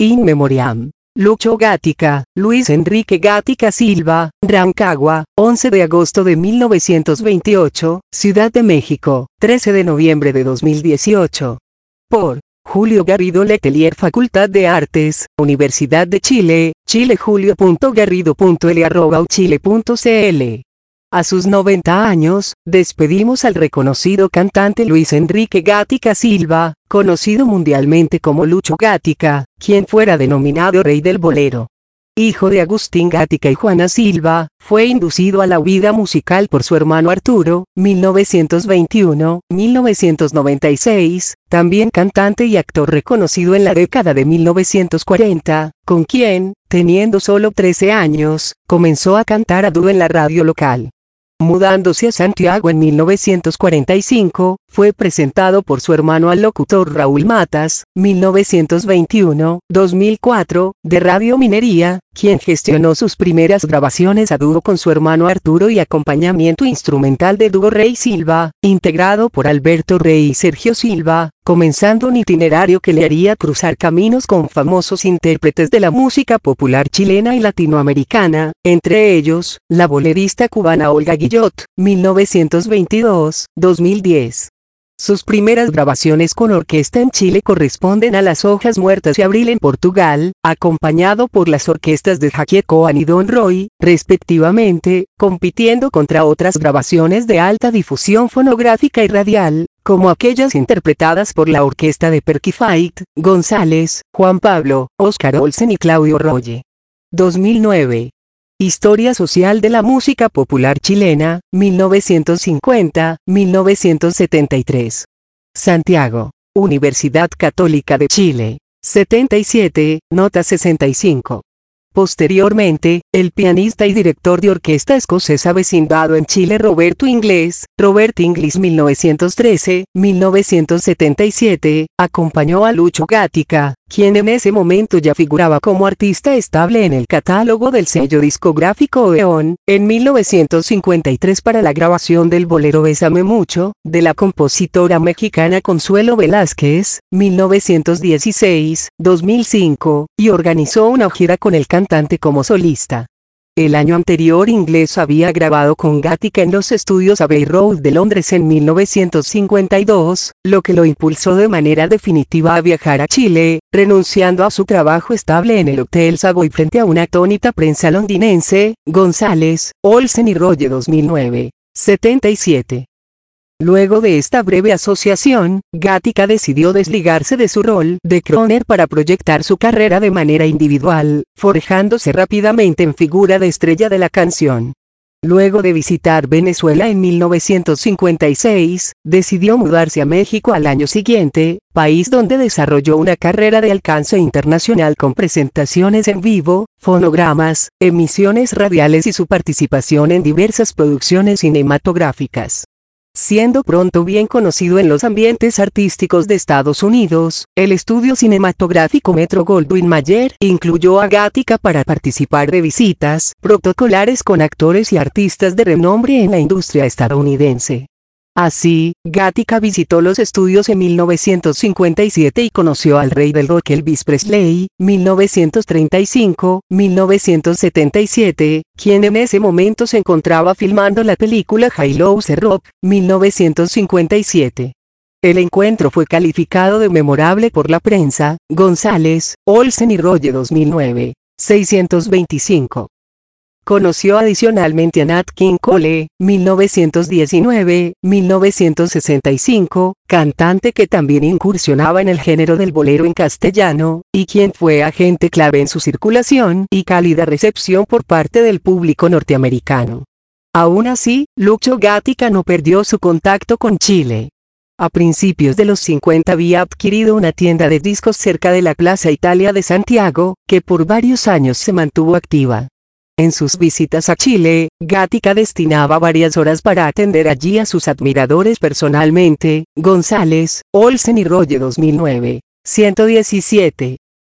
In Memoriam. Lucho Gatica, Luis Enrique Gatica Silva, Rancagua, 11 de agosto de 1928, Ciudad de México, 13 de noviembre de 2018. Por Julio Garrido Letelier, Facultad de Artes, Universidad de Chile, chilejulio.garrido.l@uchile.cl. A sus 90 años, despedimos al reconocido cantante Luis Enrique Gatica Silva, conocido mundialmente como Lucho Gatica, quien fuera denominado Rey del Bolero. Hijo de Agustín Gatica y Juana Silva, fue inducido a la vida musical por su hermano Arturo, 1921-1996, también cantante y actor reconocido en la década de 1940, con quien, teniendo solo 13 años, comenzó a cantar a dúo en la radio local. Mudándose a Santiago en 1945, fue presentado por su hermano al locutor Raúl Matas, 1921-2004, de Radio Minería, quien gestionó sus primeras grabaciones a dúo con su hermano Arturo y acompañamiento instrumental de dúo Rey Silva, integrado por Alberto Rey y Sergio Silva, comenzando un itinerario que le haría cruzar caminos con famosos intérpretes de la música popular chilena y latinoamericana, entre ellos, la bolerista cubana Olga Guillot, 1922-2010. Sus primeras grabaciones con orquesta en Chile corresponden a Las Hojas Muertas y Abril en Portugal, acompañado por las orquestas de Jackie Cohen y Don Roy, respectivamente, compitiendo contra otras grabaciones de alta difusión fonográfica y radial, como aquellas interpretadas por la orquesta de Perky Fait, González, Juan Pablo, Oscar Olsen y Claudio Rolle. 2009. Historia social de la música popular chilena, 1950-1973. Santiago, Universidad Católica de Chile. 77, nota 65. Posteriormente, el pianista y director de orquesta escocés avecindado en Chile Robert Inglis 1913-1977, acompañó a Lucho Gatica, quien en ese momento ya figuraba como artista estable en el catálogo del sello discográfico Odeón, en 1953 para la grabación del bolero Bésame Mucho, de la compositora mexicana Consuelo Velázquez, 1916-2005, y organizó una gira con el cantante como solista. El año anterior Inglis había grabado con Gatica en los estudios Abbey Road de Londres en 1952, lo que lo impulsó de manera definitiva a viajar a Chile, renunciando a su trabajo estable en el Hotel Savoy frente a una atónita prensa londinense. González, Olsen y Rolle 2009. 77. Luego de esta breve asociación, Gatica decidió desligarse de su rol de crooner para proyectar su carrera de manera individual, forjándose rápidamente en figura de estrella de la canción. Luego de visitar Venezuela en 1956, decidió mudarse a México al año siguiente, país donde desarrolló una carrera de alcance internacional con presentaciones en vivo, fonogramas, emisiones radiales y su participación en diversas producciones cinematográficas. Siendo pronto bien conocido en los ambientes artísticos de Estados Unidos, el estudio cinematográfico Metro-Goldwyn-Mayer incluyó a Gatica para participar de visitas protocolares con actores y artistas de renombre en la industria estadounidense. Así, Gatica visitó los estudios en 1957 y conoció al rey del rock Elvis Presley, 1935-1977, quien en ese momento se encontraba filmando la película Jailhouse Rock, 1957. El encuentro fue calificado de memorable por la prensa. González, Olsen y Rolle 2009. 625. Conoció adicionalmente a Nat King Cole, 1919-1965, cantante que también incursionaba en el género del bolero en castellano, y quien fue agente clave en su circulación y cálida recepción por parte del público norteamericano. Aún así, Lucho Gatica no perdió su contacto con Chile. A principios de los 50 había adquirido una tienda de discos cerca de la Plaza Italia de Santiago, que por varios años se mantuvo activa. En sus visitas a Chile, Gatica destinaba varias horas para atender allí a sus admiradores personalmente. González, Olsen y Rolle 2009. 117.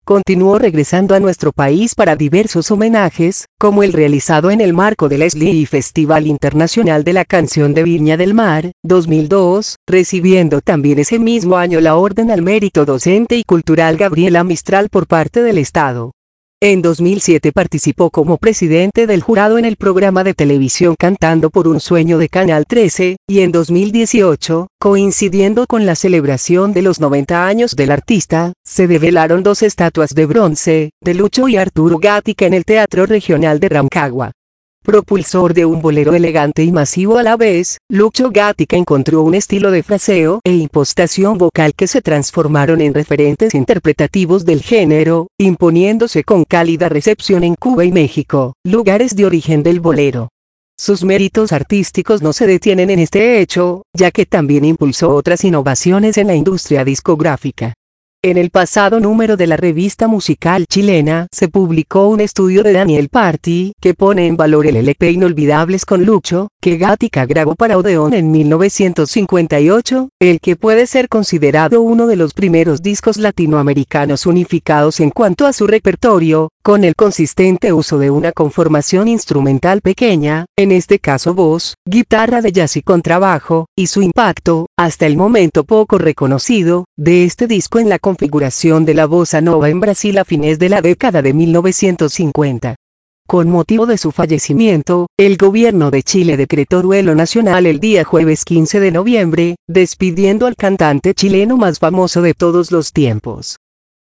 Continuó regresando a nuestro país para diversos homenajes, como el realizado en el marco del SLI Festival Internacional de la Canción de Viña del Mar, 2002, recibiendo también ese mismo año la Orden al Mérito Docente y Cultural Gabriela Mistral por parte del Estado. En 2007 participó como presidente del jurado en el programa de televisión Cantando por un Sueño de Canal 13, y en 2018, coincidiendo con la celebración de los 90 años del artista, se develaron 2 estatuas de bronce, de Lucho y Arturo Gatica en el Teatro Regional de Rancagua. Propulsor de un bolero elegante y masivo a la vez, Lucho Gatica encontró un estilo de fraseo e impostación vocal que se transformaron en referentes interpretativos del género, imponiéndose con cálida recepción en Cuba y México, lugares de origen del bolero. Sus méritos artísticos no se detienen en este hecho, ya que también impulsó otras innovaciones en la industria discográfica. En el pasado número de la revista musical chilena se publicó un estudio de Daniel Parti que pone en valor el LP Inolvidables con Lucho, que Gatica grabó para Odeón en 1958, el que puede ser considerado uno de los primeros discos latinoamericanos unificados en cuanto a su repertorio, con el consistente uso de una conformación instrumental pequeña, en este caso voz, guitarra de jazz y contrabajo, y su impacto, hasta el momento poco reconocido, de este disco en la configuración de la bossa nova en Brasil a fines de la década de 1950. Con motivo de su fallecimiento, el gobierno de Chile decretó duelo nacional el día jueves 15 de noviembre, despidiendo al cantante chileno más famoso de todos los tiempos.